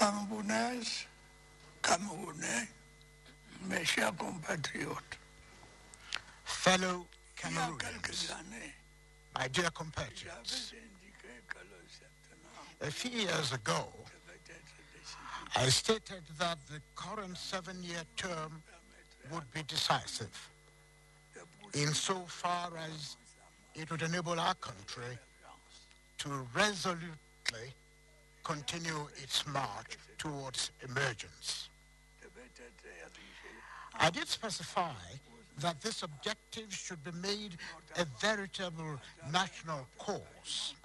Camerounaises, Camerounais, mes chers compatriotes, fellow il y a quelques Cameroonians, années, my dear j'avais compatriots, indiqué que le septennat a few years ago, devait être décisif. I stated that the current 7-year term would be decisive, insofar as it would enable our country to resolutely continue its march towards emergence. Devait être érigé I did specify that this objective should be made a veritable national cause,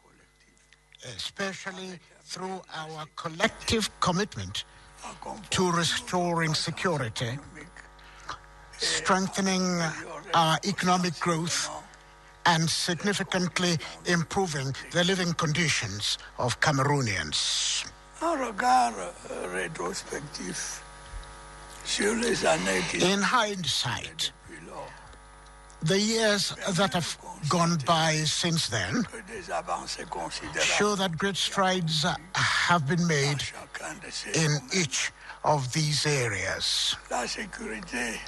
especially through our collective commitment to restoring security, strengthening our economic growth, and significantly improving the living conditions of Cameroonians. un regard rétrospectif sur les années qui In hindsight, depuis lors, the years that have gone by since then que des avancées considérables show that great strides have been made chacun de ces in domaines. each of these areas. La sécurité,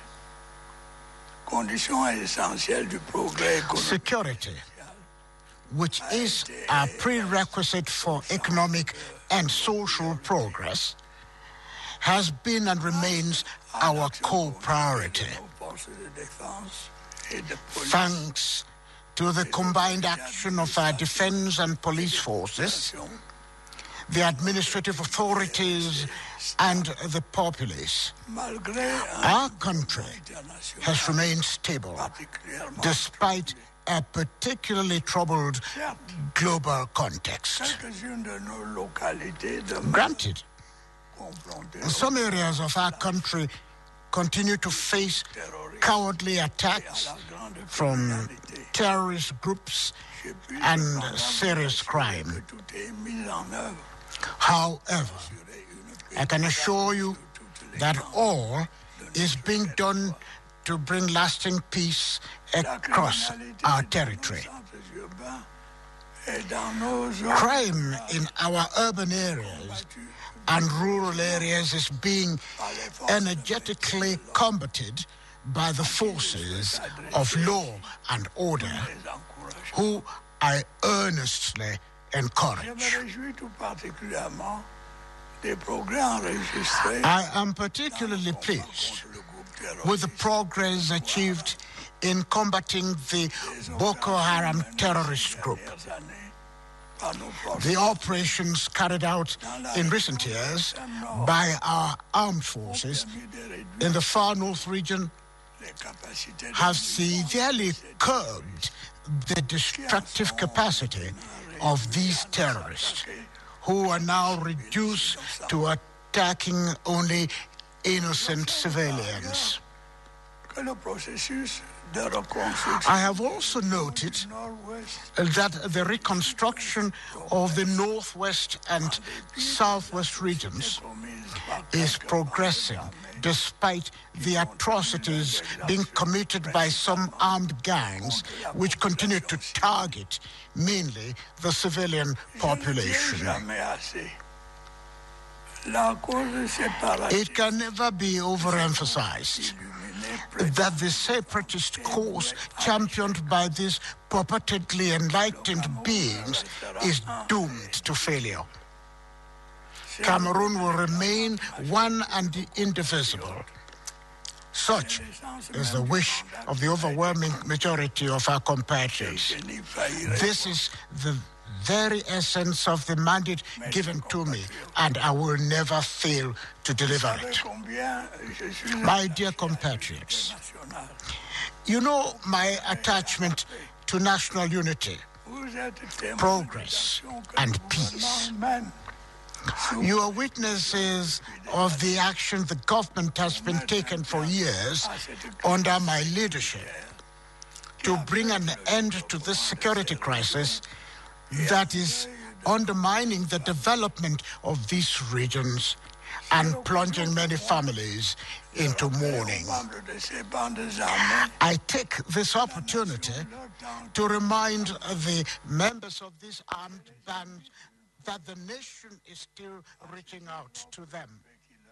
condition essentielle du progrès économique. Security, which is a prerequisite for economic and social progress, has been and remains our core priority. Nos forces de défense et de police, Thanks to the combined action of our defense and police forces, the administrative authorities, and the populace, malgré un our country international has remained stable particulièrement despite a particularly troubled certes, global context. quelques-unes de nos localités Granted, confrontées some areas of our country continue to face au terrorisme cowardly et à attacks la grande from criminalité. terrorist groups J'ai pu and cependant serious m'assurer crime. que tout est mis en œuvre However, sur une I can assure you that all is being done to bring lasting peace across our territory. Crime in our urban areas and rural areas is being energetically combated by the forces of law and order, who I earnestly Je encourage. me réjouis tout particulièrement des progrès enregistrés I am particularly pleased contre le groupe terroriste. with the progress achieved in combating the Boko Haram terrorist group. Dernières années, par nos forces The operations carried out in recent years by our armed forces permis de réduire in the far north region les capacités de have severely curbed the destructive capacity of these terrorists, who are now reduced to attacking only innocent civilians. que le processus de reconstruction I have also noted du nord-ouest that the reconstruction of the northwest and southwest regions commise par is quelques progressing armées despite the atrocities being committed by some armed gangs which continue to target mainly the civilian population. jamais assez. La cause séparatiste It can never be overemphasized illuminée that the separatist cause championed by these purportedly enlightened beings is doomed to failure. Cameroon will remain one and indivisible. Such is the wish of the overwhelming majority of our compatriots. This is the very essence of the mandate given to me, and I will never fail to deliver it. combien je suis My dear compatriots, national. you know my attachment to national unity, Vous êtes témoin progress, de l'action que and le peace. gouvernement mène. You are witnesses of the action the government has been taking for years under my leadership to bring an end to this security crisis that is undermining the development of these regions and plunging many families into mourning. Membres de ces bandes armées, I take this opportunity leur temps to remind the members of this armed band that the nation is still reaching out to them.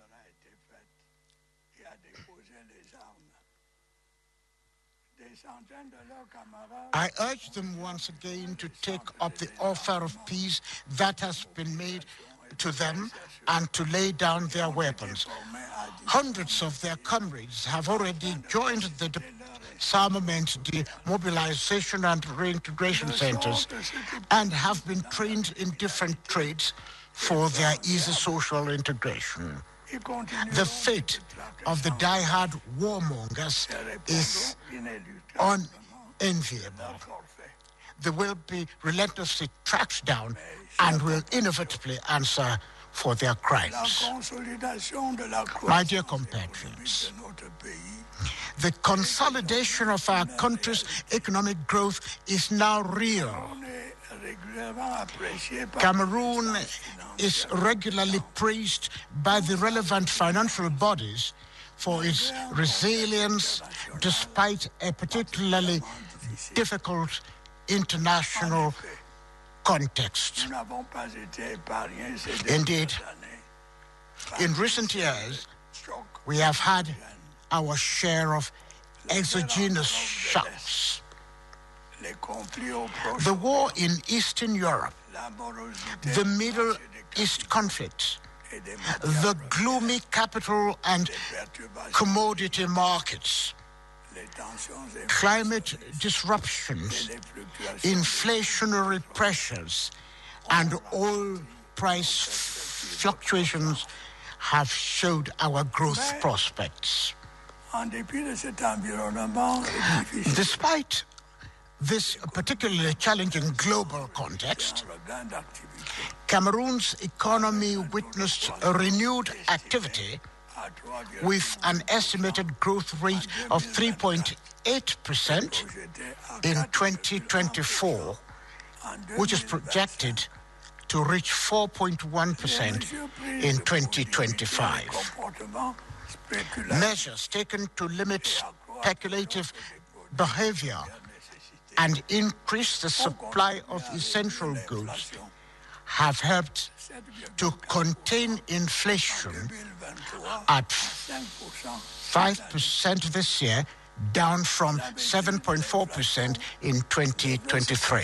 I urge them once again to take up the offer of peace that has been made to them and to lay down their weapons. Hundreds of their comrades have already joined the disarmament, demobilization and reintegration centers and have been trained in different trades for their easy social integration. The fate of the die-hard warmongers is unenviable. They will be relentlessly tracked down and will inevitably answer for their crimes. My dear compatriots, the consolidation of our country's economic growth is now real. Cameroon is regularly praised by the relevant financial bodies for its resilience despite a particularly difficult international context. Indeed, in recent years, we have had our share of exogenous shocks. The war in Eastern Europe, the Middle East conflict, the gloomy capital and commodity markets, climate disruptions, inflationary pressures, and oil price fluctuations have showed our growth prospects. Despite this particularly challenging global context, Cameroon's economy witnessed a renewed activity with an estimated growth rate of 3.8% in 2024, which is projected to reach 4.1% in 2025. Measures taken to limit speculative behavior and increase the supply of essential goods have helped to contain inflation at 5% this year, down from 7.4% in 2023.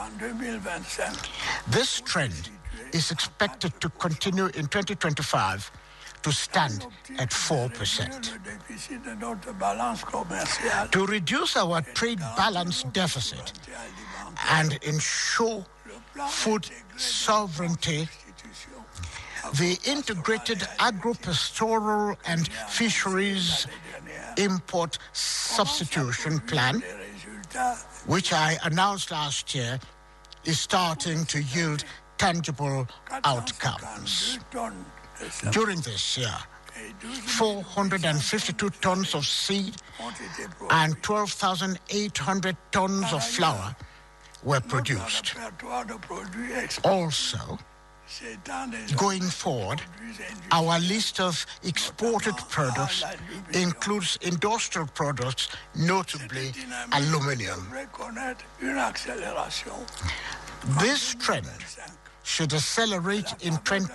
This trend is expected to continue in 2025 to stand at 4%. To reduce our trade balance deficit and ensure food sovereignty, the Integrated Agro-Pastoral and Fisheries Import Substitution Plan, which I announced last year, is starting to yield tangible outcomes. During this year, 452 tons of seed and 12,800 tons of flour were produced. Also, going forward, our list of exported products includes industrial products, notably aluminum. This trend should accelerate in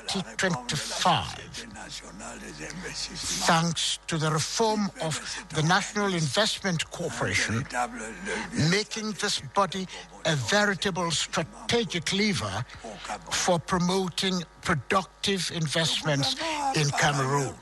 2025, thanks to the reform of the National Investment Corporation, making this body a veritable strategic lever for promoting productive investments in Cameroon.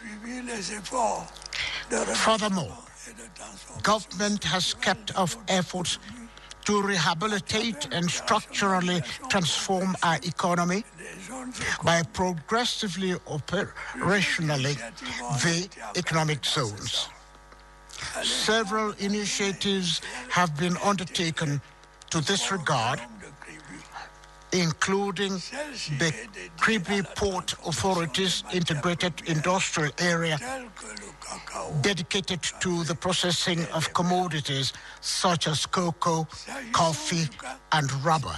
Furthermore, government has kept up efforts to rehabilitate and structurally transform our economy by progressively operationally the economic zones. Several initiatives have been undertaken to this regard, including the Kribi Port Authority's integrated industrial area dedicated to the processing of commodities such as cocoa, coffee, and rubber.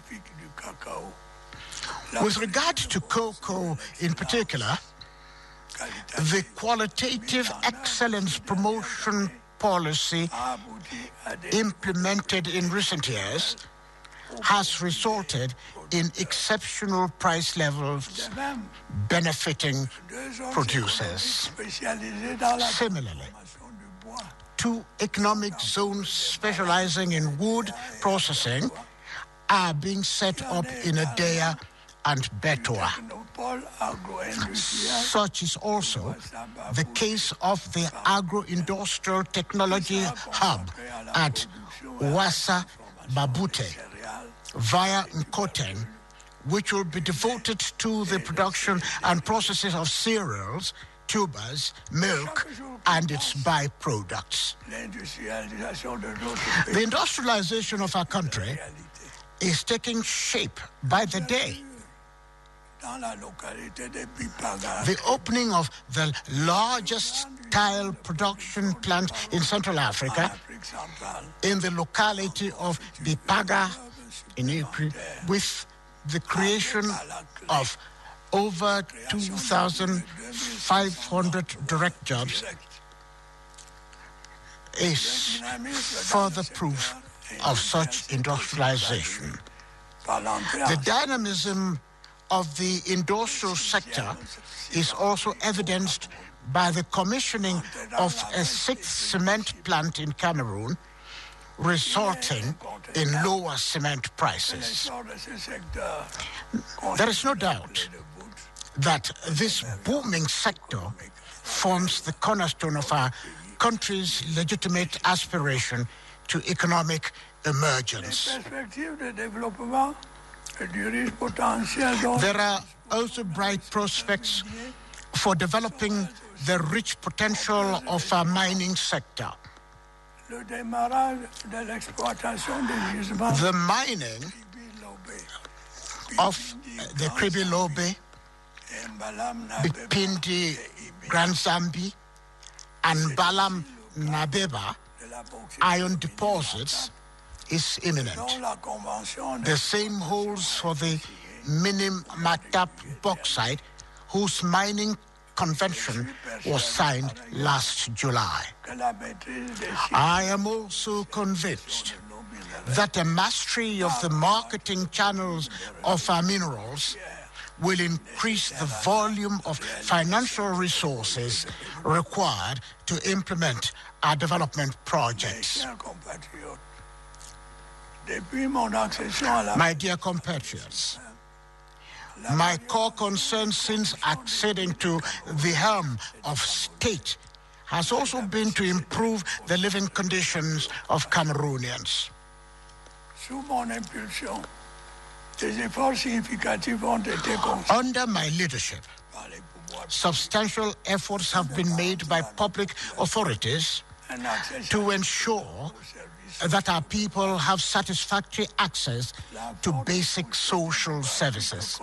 With regard to cocoa in particular, the Qualitative Excellence Promotion Policy implemented in recent years has resulted in exceptional price levels benefiting producers. Similarly, 2 economic zones specializing in wood processing are being set up in Edea and Betua. Such is also the case of the Agro-Industrial Technology Hub at Wassa Babute via Nkoteng, which will be devoted to the production and processing of cereals, tubers, milk, and its byproducts. The industrialization of our country is taking shape by the day. The opening of the largest tile production plant in Central Africa in the locality of Bipaga in April, with the creation of over 2,500 direct jobs, is further proof of such industrialization. The dynamism of the industrial sector is also evidenced by the commissioning of a 6th cement plant in Cameroon, resulting in lower cement prices. There is no doubt that this booming sector forms the cornerstone of our country's legitimate aspiration to economic emergence. There are also bright prospects for developing the rich potential of our mining sector. The mining of the Kribi Lobe, Bipindi Grand Zambi, and Balam Nabeba iron deposits is imminent. The same holds for the Minim Matap bauxite, whose mining convention was signed last July. I am also convinced that the mastery of the marketing channels of our minerals will increase the volume of financial resources required to implement our development projects. My dear compatriots, my core concern since acceding to the helm of state has also been to improve the living conditions of Cameroonians. Under my leadership, substantial efforts have been made by public authorities to ensure that our people have satisfactory access to basic social services.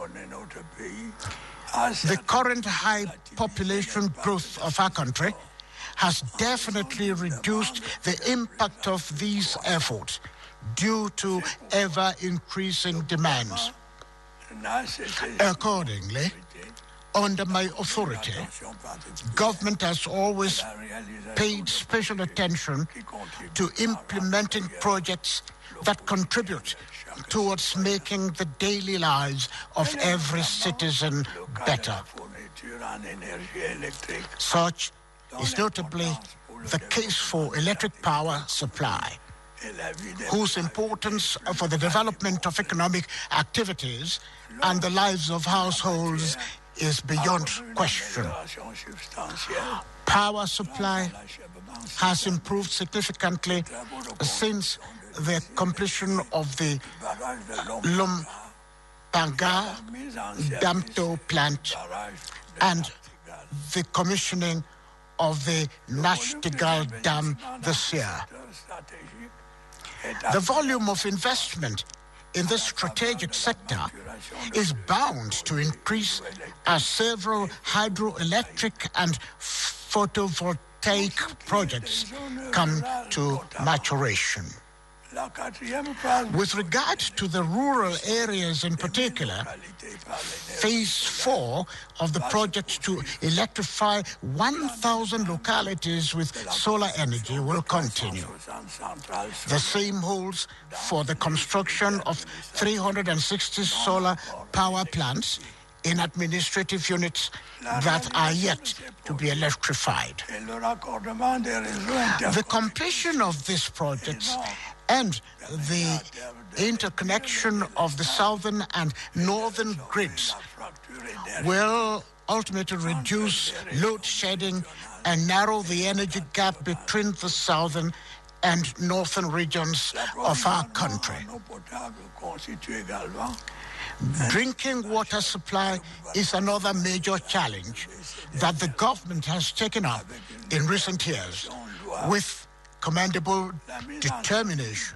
The current high population growth of our country has definitely reduced the impact of these efforts due to ever-increasing demands. Accordingly, under my authority, government has always paid special attention to implementing projects that contribute towards making the daily lives of every citizen better. Such is notably the case for electric power supply, whose importance for the development of economic activities and the lives of households is beyond question. Power supply has improved significantly since the completion of the Lumpanga Damto plant and the commissioning of the Nachtigal Dam this year. The volume of investment in this strategic sector is bound to increase as several hydroelectric and photovoltaic projects come to maturation. With regard to the rural areas in particular, Phase 4 of the project to electrify 1,000 localities with solar energy will continue. The same holds for the construction of 360 solar power plants in administrative units that are yet to be electrified. The completion of these projects and the interconnection of the southern and northern grids will ultimately reduce load shedding and narrow the energy gap between the southern and northern regions of our country. Drinking water supply is another major challenge that the government has taken up in recent years with commendable determination.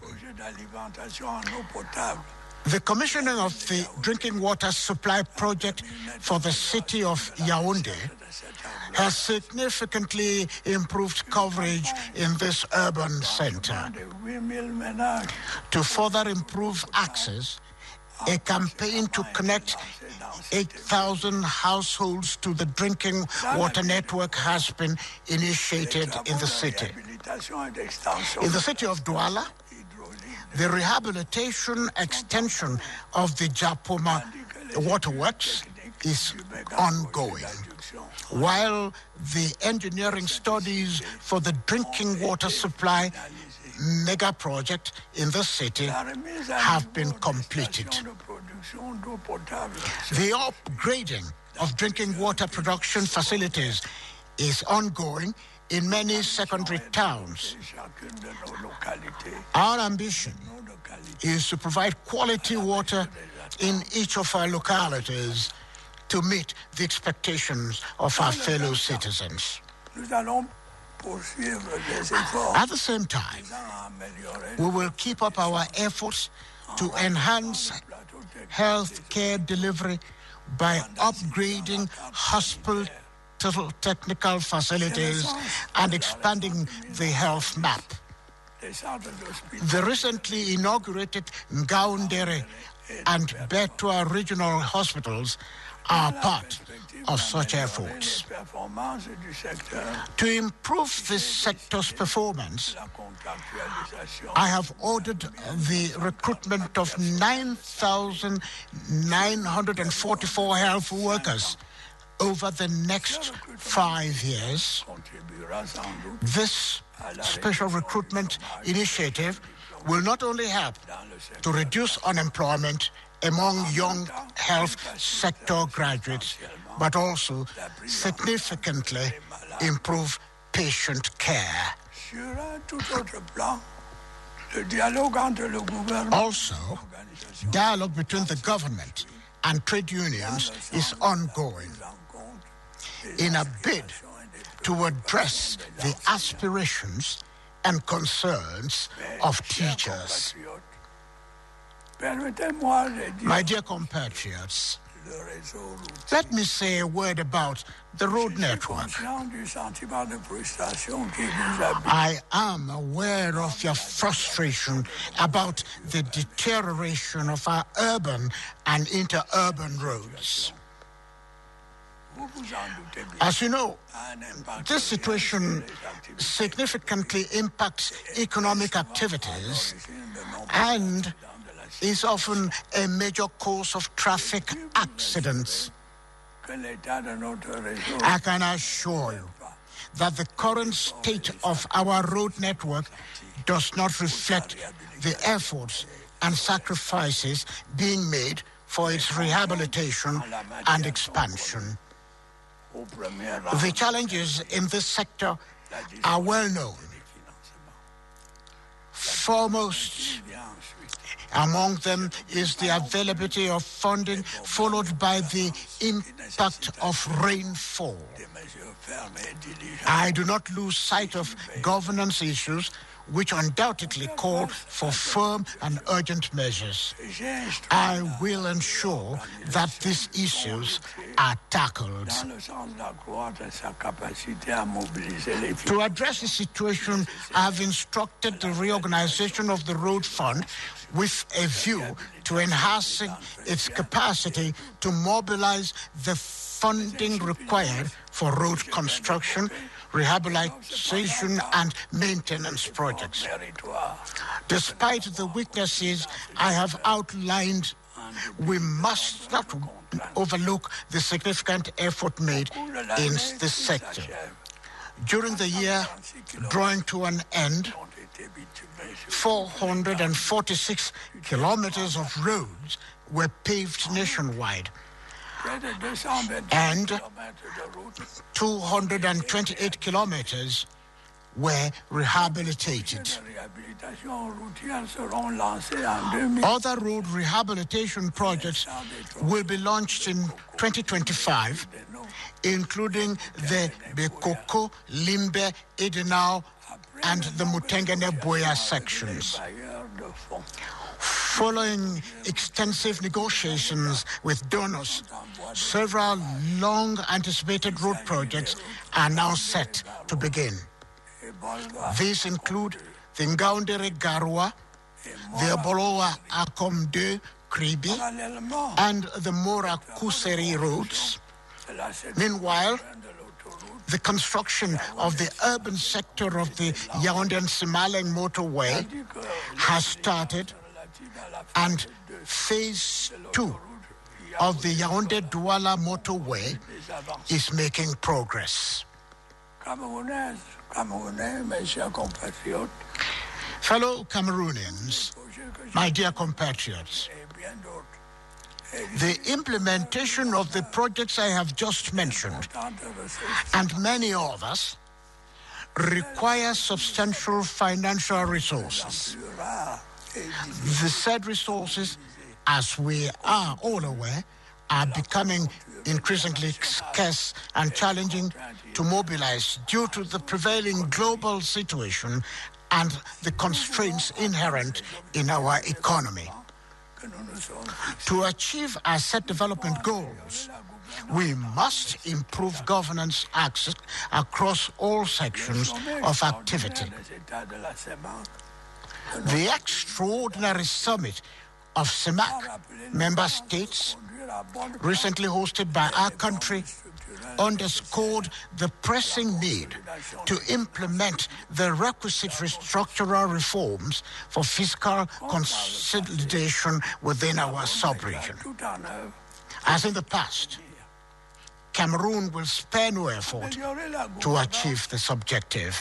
The commissioning of the drinking water supply project for the city of Yaoundé has significantly improved coverage in this urban center. To further improve access, a campaign to connect 8,000 households to the drinking water network has been initiated in the city. In the city of Douala, the rehabilitation extension of the Japoma waterworks is ongoing, while the engineering studies for the drinking water supply mega project in the city have been completed. The upgrading of drinking water production facilities is ongoing in many secondary towns. Our ambition is to provide quality water in each of our localities to meet the expectations of our fellow citizens. At the same time, we will keep up our efforts to enhance health care delivery by upgrading hospital technical facilities and expanding the health map. The recently inaugurated Ngaoundere and Betua regional hospitals are part of such efforts. To improve this sector's performance, I have ordered the recruitment of 9,944 health workers over the next 5 years. This special recruitment initiative will not only help to reduce unemployment among young health sector graduates, but also significantly improve patient care. Also, dialogue between the government and trade unions is ongoing in a bid to address the aspirations and concerns of teachers. My dear compatriots, let me say a word about the road network. I am aware of your frustration about the deterioration of our urban and interurban roads. As you know, this situation significantly impacts economic activities and is often a major cause of traffic accidents. I can assure you that the current state of our road network does not reflect the efforts and sacrifices being made for its rehabilitation and expansion. The challenges in this sector are well known. Foremost among them is the availability of funding, followed by the impact of rainfall. I do not lose sight of governance issues which undoubtedly call for firm and urgent measures. I will ensure that these issues are tackled. To address the situation, I have instructed the reorganization of the Road Fund with a view to enhancing its capacity to mobilize the funding required for road construction, rehabilitation and maintenance projects. Despite the weaknesses I have outlined, we must not overlook the significant effort made in this sector. During the year drawing to an end, 446 kilometers of roads were paved nationwide, and 228 kilometers were rehabilitated. Other road rehabilitation projects will be launched in 2025, including the Bekoko, Limbe, Edenau, and the Mutengene-Boya sections. Following extensive negotiations with donors, several long-anticipated road projects are now set to begin. These include the Ngaoundéré-Garoua, the Ebolowa-Akomde Kribi, and the Mora-Kuseri roads. Meanwhile, the construction of the urban sector of the Yaoundé-Simaleng motorway has started, and Phase 2 of the Yaoundé-Douala motorway is making progress. Fellow Cameroonians, my dear compatriots, the implementation of the projects I have just mentioned, and many others, require substantial financial resources. The said resources, as we are all aware, are becoming increasingly scarce and challenging to mobilize due to the prevailing global situation and the constraints inherent in our economy. To achieve our set development goals, we must improve governance access across all sections of activity. The extraordinary summit of CEMAC member states, recently hosted by our country, underscored the pressing need to implement the requisite structural reforms for fiscal consolidation within our sub-region. As in the past, Cameroon will spare no effort to achieve this objective.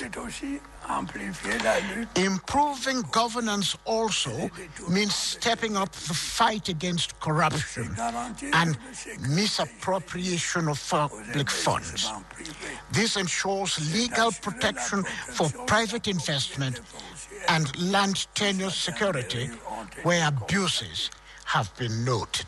Improving governance also means stepping up the fight against corruption and misappropriation of public funds. This ensures legal protection for private investment and land tenure security where abuses have been noted.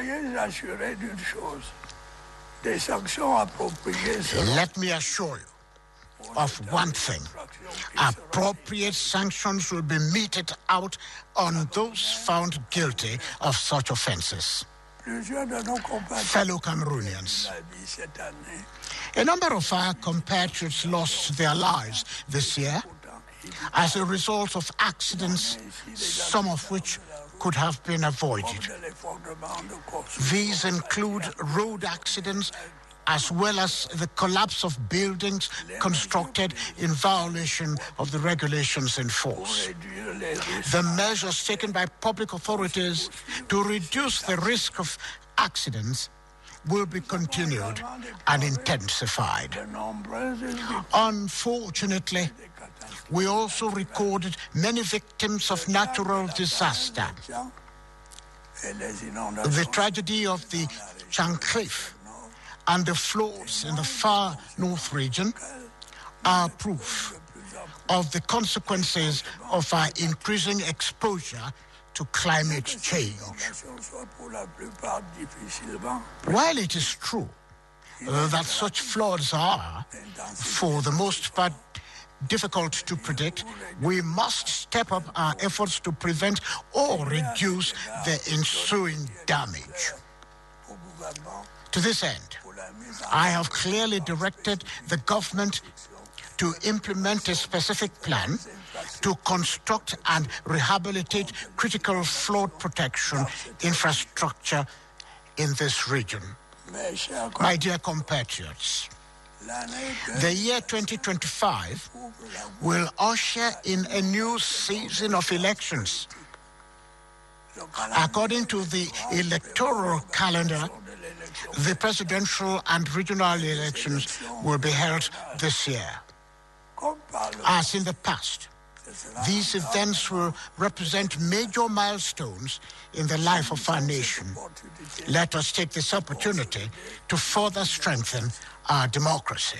Let me assure you of one thing: appropriate sanctions will be meted out on those found guilty of such offenses. Fellow Cameroonians, a number of our compatriots lost their lives this year as a result of accidents, some of which could have been avoided. These include road accidents as well as the collapse of buildings constructed in violation of the regulations in force. The measures taken by public authorities to reduce the risk of accidents will be continued and intensified. Unfortunately, we also recorded many victims of natural disaster. The tragedy of the Chancliffe and the floods in the far north region are proof of the consequences of our increasing exposure to climate change. While it is true that such floods are, for the most part, difficult to predict, we must step up our efforts to prevent or reduce the ensuing damage. To this end, I have clearly directed the government to implement a specific plan to construct and rehabilitate critical flood protection infrastructure in this region. My dear compatriots, the year 2025 will usher in a new season of elections. According to the electoral calendar, the presidential and regional elections will be held this year. As in the past, these events will represent major milestones in the life of our nation. Let us take this opportunity to further strengthen our democracy.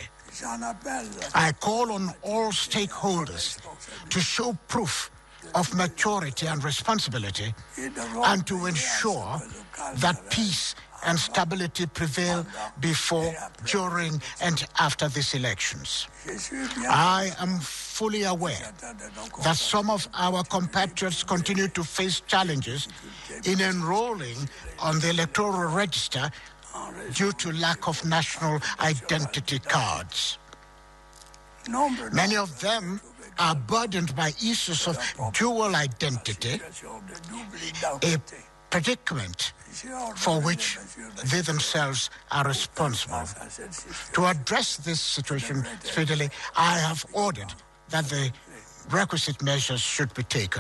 I call on all stakeholders to show proof of maturity and responsibility and to ensure that peace and stability prevail before, during, and after these elections. I am fully aware that some of our compatriots continue to face challenges in enrolling on the electoral register due to lack of national identity cards. Many of them are burdened by issues of dual identity, a predicament for which they themselves are responsible. To address this situation speedily, I have ordered that the requisite measures should be taken.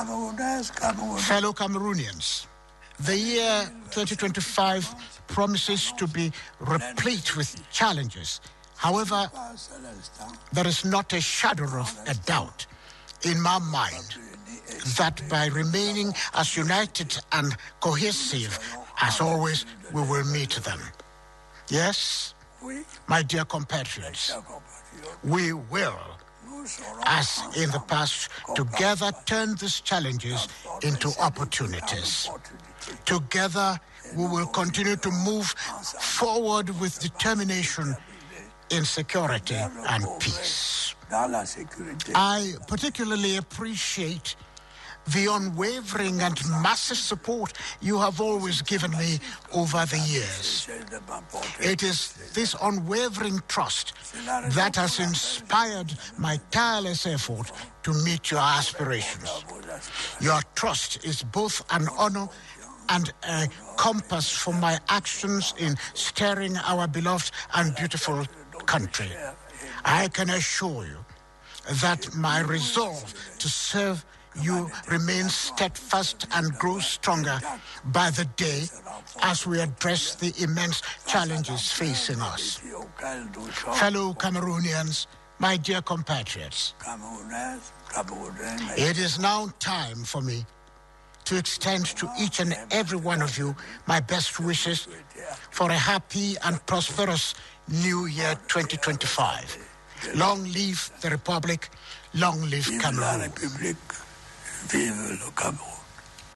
Fellow Cameroonians, the year 2025 promises to be replete with challenges. However, there is not a shadow of a doubt in my mind that by remaining as united and cohesive as always, we will meet them. Yes, my dear compatriots, we will, as in the past, together turn these challenges into opportunities. Together, we will continue to move forward with determination in security and peace. I particularly appreciate the unwavering and massive support you have always given me over the years. It is this unwavering trust that has inspired my tireless effort to meet your aspirations. Your trust is both an honor and a compass for my actions in steering our beloved and beautiful country. I can assure you that my resolve to serve you remains steadfast and grows stronger by the day as we address the immense challenges facing us. Fellow Cameroonians, my dear compatriots, it is now time for me to extend to each and every one of you my best wishes for a happy and prosperous New Year 2025. Long live the Republic, long live Cameroon. Vive le Cameroun.